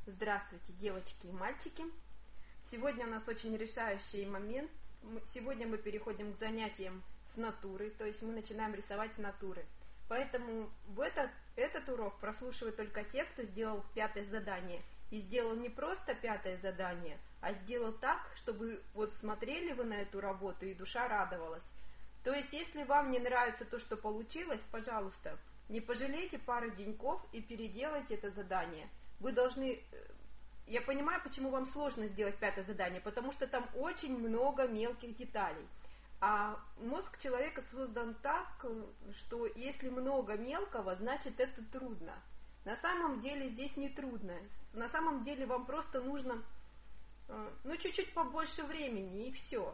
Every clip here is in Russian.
Здравствуйте, девочки и мальчики! Сегодня у нас очень решающий момент. Сегодня мы переходим к занятиям с натуры, то есть мы начинаем рисовать с натуры. Поэтому этот урок прослушивают только те, кто сделал 5-е задание. И сделал не просто 5-е задание, а сделал так, чтобы вот смотрели вы на эту работу и душа радовалась. То есть, если вам не нравится то, что получилось, пожалуйста, не пожалейте пару деньков и переделайте это задание. Вы должны... Я понимаю, почему вам сложно сделать 5-е задание, потому что там очень много мелких деталей. А мозг человека создан так, что если много мелкого, значит это трудно. На самом деле здесь не трудно. На самом деле вам просто нужно чуть-чуть побольше времени и все.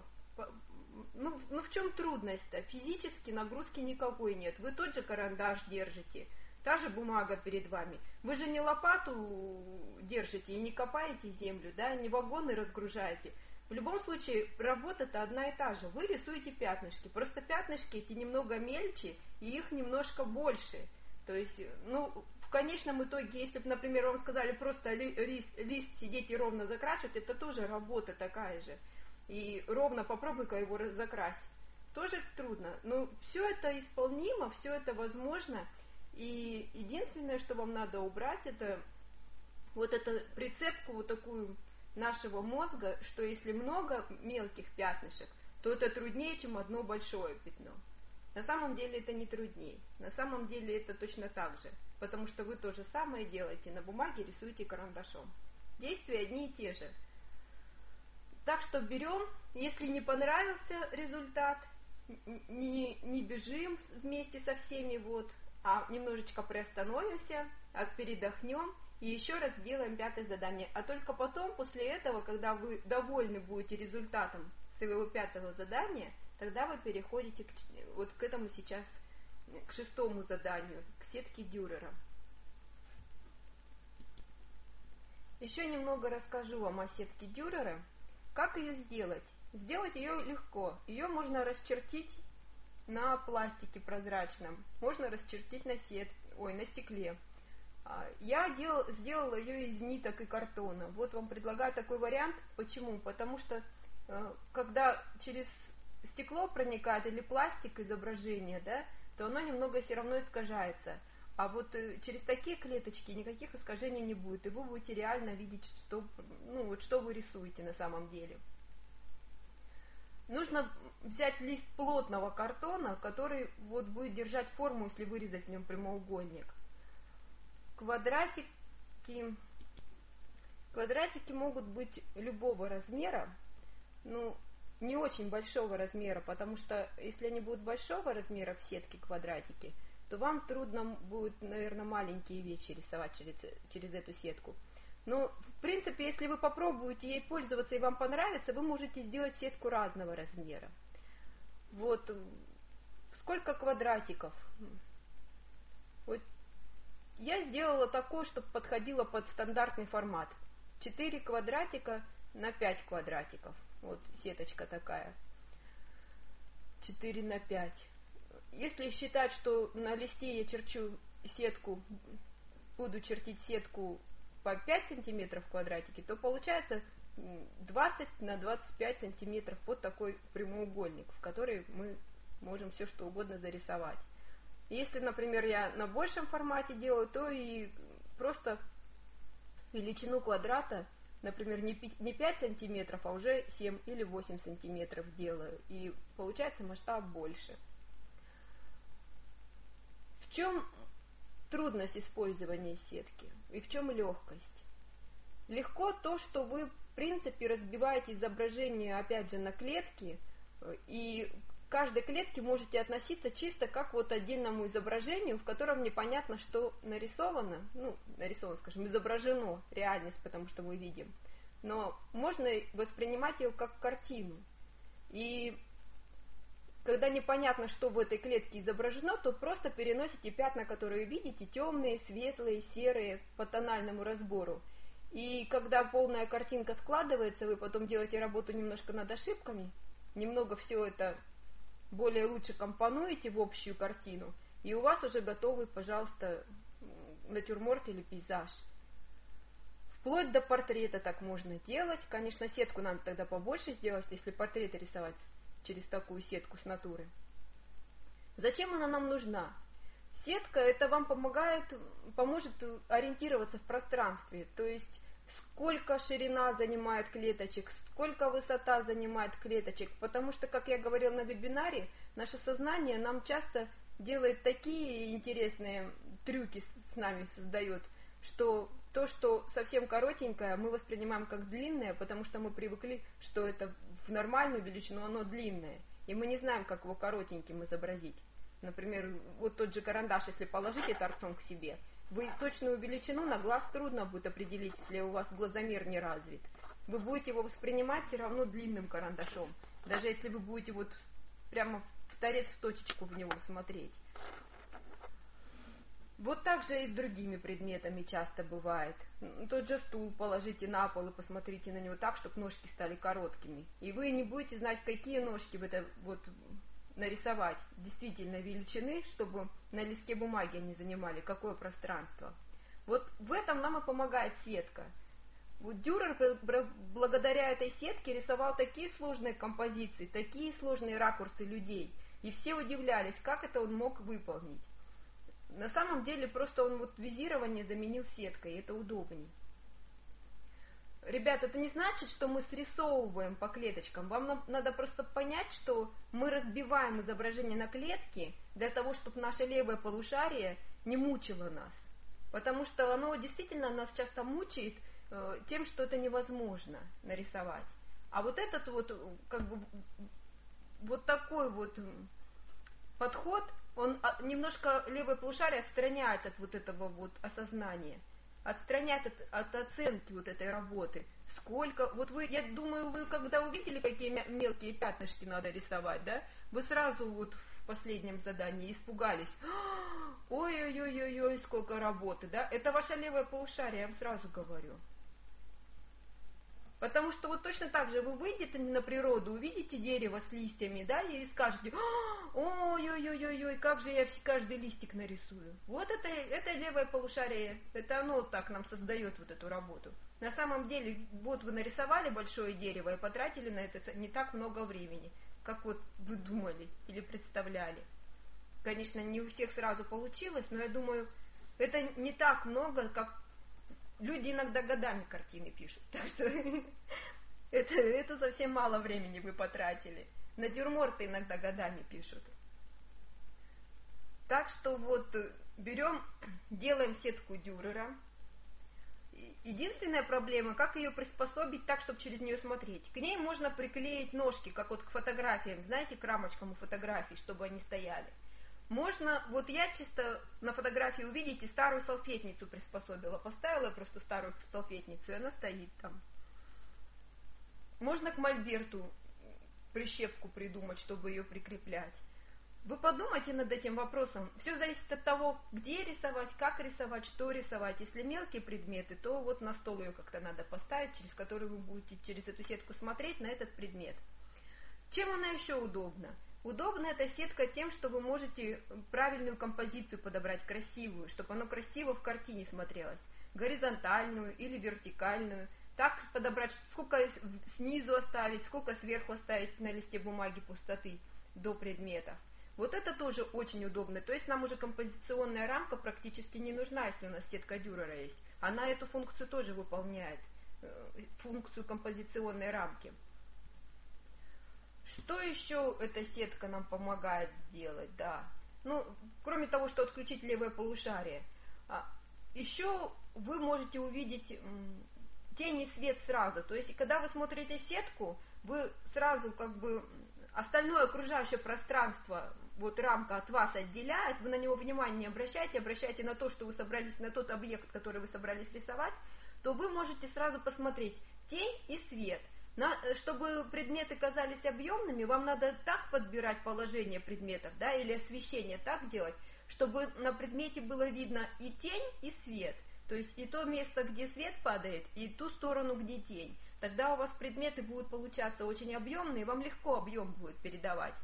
В чем трудность-то? Физически нагрузки никакой нет. Вы тот же карандаш держите, та же бумага перед вами. Вы же не лопату держите и не копаете землю, да, не вагоны разгружаете. В любом случае, работа-то одна и та же. Вы рисуете пятнышки. Просто пятнышки эти немного мельче, и их немножко больше. То есть, в конечном итоге, если бы, например, вам сказали просто лист сидеть и ровно закрашивать, это тоже работа такая же. И ровно попробуй-ка его закрась. Тоже трудно. Но все это исполнимо, все это возможно. И единственное, что вам надо убрать, это вот эту прицепку вот такую нашего мозга, что если много мелких пятнышек, то это труднее, чем одно большое пятно. На самом деле это не труднее. На самом деле это точно так же. Потому что вы то же самое делаете на бумаге, рисуете карандашом. Действия одни и те же. Так что берем, если не понравился результат, не бежим вместе со всеми, а немножечко приостановимся, передохнем и еще раз сделаем 5-е задание. А только потом, после этого, когда вы довольны будете результатом своего 5-го задания, тогда вы переходите к этому сейчас, к 6-му заданию, к сетке Дюрера. Еще немного расскажу вам о сетке Дюрера. Как ее сделать? Сделать ее легко. Ее можно расчертить на пластике прозрачном, можно расчертить на стекле. Я сделала ее из ниток и картона. Вот вам предлагаю такой вариант. Почему? Потому что когда через стекло проникает или пластик изображение, да, то оно немного все равно искажается. А вот через такие клеточки никаких искажений не будет, и вы будете реально видеть, что вы рисуете на самом деле. Нужно взять лист плотного картона, который будет держать форму, если вырезать в нем прямоугольник. Квадратики могут быть любого размера, не очень большого размера, потому что если они будут большого размера в сетке квадратики, то вам трудно будет, наверное, маленькие вещи рисовать через эту сетку. Но, в принципе, если вы попробуете ей пользоваться и вам понравится, вы можете сделать сетку разного размера. Сколько квадратиков? Я сделала такое, чтобы подходило под стандартный формат. 4 квадратика на 5 квадратиков. Сеточка такая. 4 на 5. Если считать, что на листе я буду чертить сетку по 5 сантиметров в квадратике, то получается 20 на 25 сантиметров такой прямоугольник, в который мы можем все что угодно зарисовать. Если, например, я на большем формате делаю, то и просто величину квадрата, например, не 5 сантиметров, а уже 7 или 8 сантиметров делаю. И получается масштаб больше. В чем трудность использования сетки и в чем легкость? Легко то, что вы, в принципе, разбиваете изображение, опять же, на клетки, и к каждой клетке можете относиться чисто как отдельному изображению, в котором непонятно, что нарисовано, изображено, реальность, потому что мы видим, но можно воспринимать ее как картину. И когда непонятно, что в этой клетке изображено, то просто переносите пятна, которые видите, темные, светлые, серые, по тональному разбору. И когда полная картинка складывается, вы потом делаете работу немножко над ошибками, немного все это лучше компонуете в общую картину, и у вас уже готовый, пожалуйста, натюрморт или пейзаж. В Вплоть до портрета так можно делать. Конечно, сетку надо тогда побольше сделать, если портреты рисовать через такую сетку с натуры. Зачем она нам нужна? Сетка это вам поможет ориентироваться в пространстве, то есть сколько ширина занимает клеточек, сколько высота занимает клеточек, потому что, как я говорила на вебинаре, наше сознание нам часто делает такие интересные трюки с нами создает, что то, что совсем коротенькое, мы воспринимаем как длинное, потому что мы привыкли, что это в нормальную величину оно длинное, и мы не знаем, как его коротеньким изобразить. Например, вот тот же карандаш, если положите торцом к себе, вы точную величину на глаз трудно будет определить, если у вас глазомер не развит. Вы будете его воспринимать все равно длинным карандашом, даже если вы будете вот прямо в торец в точечку в него смотреть. Вот так же и с другими предметами часто бывает. Тот же стул положите на пол и посмотрите на него так, чтобы ножки стали короткими. И вы не будете знать, какие ножки в это вот нарисовать действительно величины, чтобы на листке бумаги они занимали какое пространство. Вот в этом нам и помогает сетка. Вот Дюрер благодаря этой сетке рисовал такие сложные композиции, такие сложные ракурсы людей. И все удивлялись, как это он мог выполнить. На самом деле просто он вот визирование заменил сеткой, и это удобнее. Ребят, это не значит, что мы срисовываем по клеточкам. Вам надо просто понять, что мы разбиваем изображение на клетки для того, чтобы наше левое полушарие не мучило нас. Потому что оно действительно нас часто мучает тем, что это невозможно нарисовать. А вот этот вот, как бы, вот такой вот подход, он немножко левое полушарие отстраняет от вот этого вот осознания, отстраняет от оценки вот этой работы. Сколько, вот вы, я думаю, вы когда увидели, какие мелкие пятнышки надо рисовать, да, вы сразу вот в последнем задании испугались. Ой-ой-ой-ой, сколько работы, да, это ваше левое полушарие, я вам сразу говорю. Потому что вот точно так же вы выйдете на природу, увидите дерево с листьями, да, и скажете: ой-ой-ой-ой, как же я каждый листик нарисую. Вот это левое полушарие, это оно так нам создает вот эту работу. На самом деле, вот вы нарисовали большое дерево и потратили на это не так много времени, как вот вы думали или представляли. Конечно, не у всех сразу получилось, но я думаю, это не так много, как люди иногда годами картины пишут, так что это совсем мало времени вы потратили. Натюрморты иногда годами пишут. Так что вот берем, делаем сетку Дюрера. Единственная проблема, как ее приспособить так, чтобы через нее смотреть. К ней можно приклеить ножки, как вот к фотографиям, знаете, к рамочкам у фотографий, чтобы они стояли. Можно, вот я чисто на фотографии увидите, старую салфетницу приспособила, поставила просто старую салфетницу, и она стоит там. Можно к мольберту прищепку придумать, чтобы ее прикреплять. Вы подумайте над этим вопросом. Все зависит от того, где рисовать, как рисовать, что рисовать. Если мелкие предметы, то вот на стол ее как-то надо поставить, через который вы будете через эту сетку смотреть на этот предмет. Чем она еще удобна? Удобна эта сетка тем, что вы можете правильную композицию подобрать, красивую, чтобы оно красиво в картине смотрелось. Горизонтальную или вертикальную. Так подобрать, сколько снизу оставить, сколько сверху оставить на листе бумаги пустоты до предметов. Вот это тоже очень удобно. То есть нам уже композиционная рамка практически не нужна, если у нас сетка Дюрера есть. Она эту функцию тоже выполняет, функцию композиционной рамки. Что еще эта сетка нам помогает делать, да? Ну, кроме того, что отключить левое полушарие, еще вы можете увидеть тень и свет сразу. То есть, когда вы смотрите в сетку, вы сразу как бы остальное окружающее пространство, вот рамка от вас отделяет, вы на него внимания не обращаете, обращайте на то, что вы собрались, на тот объект, который вы собрались рисовать, то вы можете сразу посмотреть тень и свет. Чтобы предметы казались объемными, вам надо так подбирать положение предметов, да, или освещение так делать, чтобы на предмете было видно и тень, и свет. То есть и то место, где свет падает, и ту сторону, где тень. Тогда у вас предметы будут получаться очень объемные, вам легко объем будет передавать.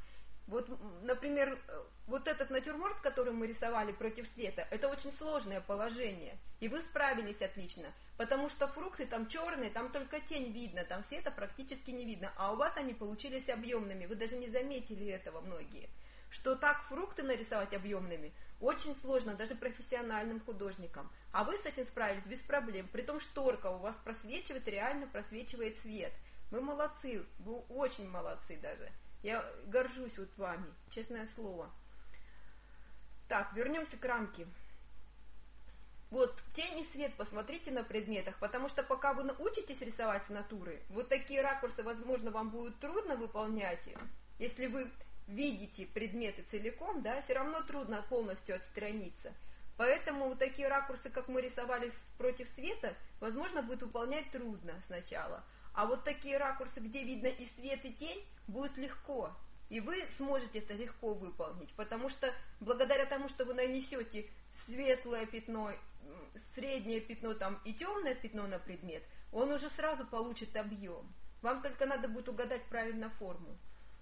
Вот, например, вот этот натюрморт, который мы рисовали против света, это очень сложное положение. И вы справились отлично, потому что фрукты там черные, там только тень видно, там света практически не видно. А у вас они получились объемными, вы даже не заметили этого многие. Что так фрукты нарисовать объемными очень сложно даже профессиональным художникам. А вы с этим справились без проблем. Притом шторка у вас просвечивает, реально просвечивает свет. Вы молодцы, вы очень молодцы даже. Я горжусь вот вами, честное слово. Так, вернемся к рамке. Вот, тень и свет посмотрите на предметах, потому что пока вы научитесь рисовать с натуры, вот такие ракурсы, возможно, вам будет трудно выполнять. Если вы видите предметы целиком, да, все равно трудно полностью отстраниться. Поэтому вот такие ракурсы, как мы рисовали против света, возможно, будет выполнять трудно сначала. А вот такие ракурсы, где видно и свет, и тень, будет легко. И вы сможете это легко выполнить, потому что благодаря тому, что вы нанесете светлое пятно, среднее пятно там, и темное пятно на предмет, он уже сразу получит объем. Вам только надо будет угадать правильно форму.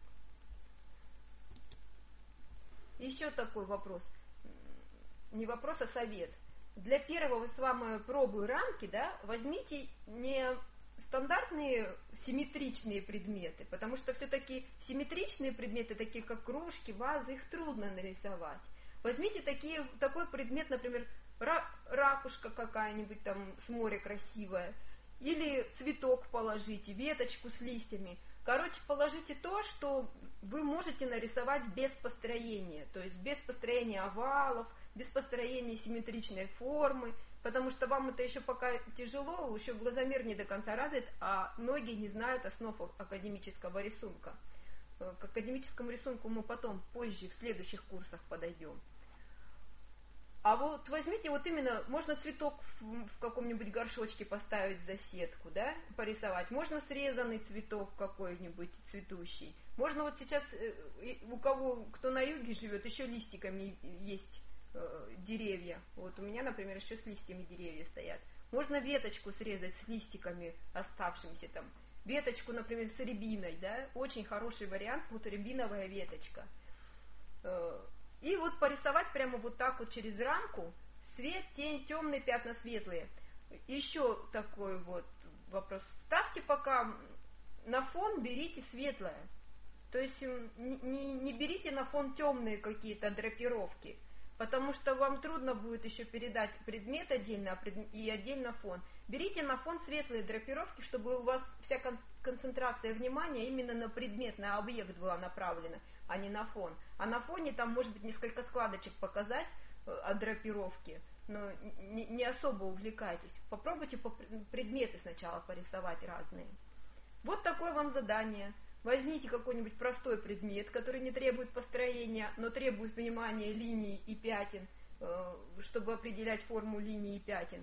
Еще такой вопрос. Не вопрос, а совет. Для первого с вами пробы рамки, да, возьмите не стандартные симметричные предметы, потому что все-таки симметричные предметы, такие как кружки, вазы, их трудно нарисовать. Возьмите такой предмет, например, ракушка какая-нибудь там с моря красивая, или цветок положите, веточку с листьями. Короче, положите то, что вы можете нарисовать без построения, то есть без построения овалов, без построения симметричной формы, потому что вам это еще пока тяжело, еще глазомер не до конца развит, а многие не знают основ академического рисунка. К академическому рисунку мы потом, позже, в следующих курсах подойдем. А вот возьмите вот именно, можно цветок в каком-нибудь горшочке поставить за сетку, да, порисовать. Можно срезанный цветок какой-нибудь цветущий. Можно вот сейчас, у кого, кто на юге живет, еще листиками есть деревья. Вот у меня, например, еще с листьями деревья стоят. Можно веточку срезать с листиками оставшимися там. Веточку, например, с рябиной, да, очень хороший вариант, вот рябиновая веточка. И вот порисовать прямо вот так вот через рамку, свет, тень, темные пятна, светлые. Еще такой вот вопрос. Ставьте пока на фон, берите светлое. То есть не берите на фон темные какие-то драпировки, потому что вам трудно будет еще передать предмет отдельно и отдельно фон. Берите на фон светлые драпировки, чтобы у вас вся концентрация внимания именно на предмет, на объект была направлена, а не на фон. А на фоне там может быть несколько складочек показать от драпировки, но не особо увлекайтесь. Попробуйте предметы сначала порисовать разные. Вот такое вам задание. Возьмите какой-нибудь простой предмет, который не требует построения, но требует внимания линий и пятен, чтобы определять форму линий и пятен.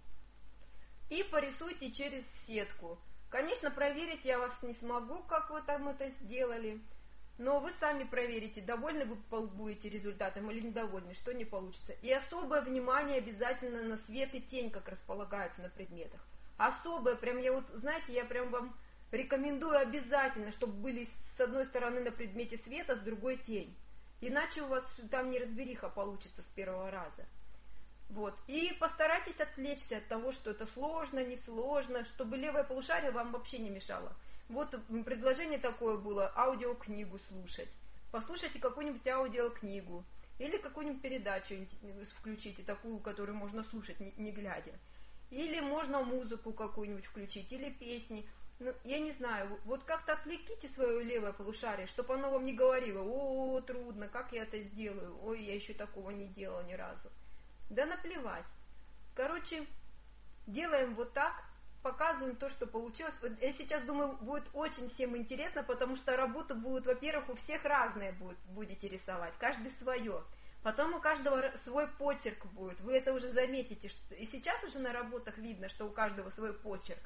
И порисуйте через сетку. Конечно, проверить я вас не смогу, как вы там это сделали, но вы сами проверите, довольны вы будете результатом или недовольны, что не получится. И особое внимание обязательно на свет и тень, как располагаются на предметах. Особое, прям я вот, знаете, я прям вам рекомендую обязательно, чтобы были с одной стороны на предмете свет, а с другой тень. Иначе у вас там неразбериха получится с первого раза. Вот. И постарайтесь отвлечься от того, что это сложно, несложно, чтобы левое полушарие вам вообще не мешало. Вот предложение такое было: аудиокнигу слушать. Послушайте какую-нибудь аудиокнигу или какую-нибудь передачу включите, такую, которую можно слушать не глядя. Или можно музыку какую-нибудь включить, или песни. Ну, я не знаю, вот как-то отвлеките свое левое полушарие, чтобы оно вам не говорило: о, трудно, как я это сделаю, ой, я еще такого не делала ни разу. Да наплевать. Короче, делаем вот так, показываем то, что получилось. Вот я сейчас думаю, будет очень всем интересно, потому что работа будет, во-первых, у всех разная будете рисовать, каждый свое. Потом у каждого свой почерк будет, вы это уже заметите. И сейчас уже на работах видно, что у каждого свой почерк.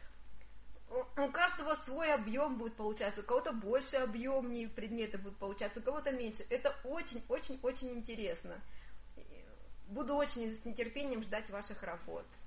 У каждого свой объем будет получаться, у кого-то больше объемнее предметы будут получаться, у кого-то меньше. Это очень-очень-очень интересно. Буду очень с нетерпением ждать ваших работ.